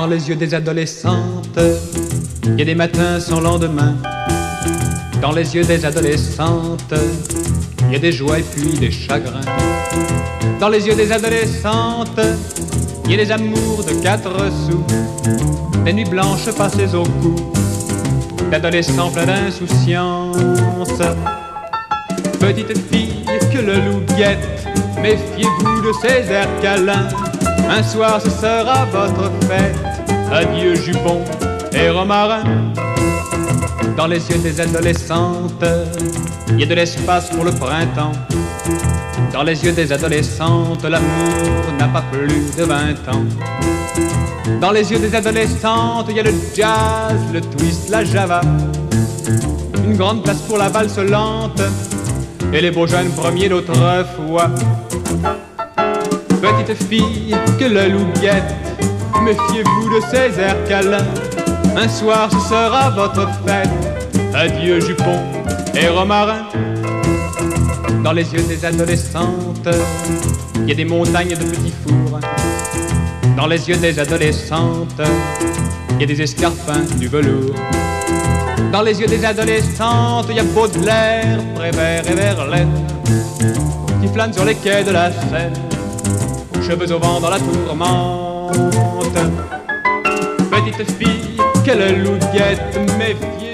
Dans les yeux des adolescentes, il y a des matins sans lendemain. Dans les yeux des adolescentes, il y a des joies et puis des chagrins. Dans les yeux des adolescentes, il y a des amours de 4 sous, des nuits blanches passées au cou, d'adolescents pleins d'insouciance. Petite fille que le loup guette, méfiez-vous de ses airs câlins. Un soir ce sera votre fête, adieu jupon et romarin. Dans les yeux des adolescentes, il y a de l'espace pour le printemps. Dans les yeux des adolescentes, l'amour n'a pas plus de 20 ans. Dans les yeux des adolescentes, il y a le jazz, le twist, la java. Une grande place pour la valse lente et les beaux jeunes premiers d'autrefois. Petite fille que le loup guette, méfiez-vous de ses airs câlins. Un soir ce sera votre fête, adieu jupon et romarin. Dans les yeux des adolescentes, il y a des montagnes de petits fours. Dans les yeux des adolescentes, il y a des escarpins, du velours. Dans les yeux des adolescentes, il y a Baudelaire, Prévert et Verlaine qui flânent sur les quais de la Seine, cheveux au vent dans la tourmente. Petite fille que le loup guette, méfiez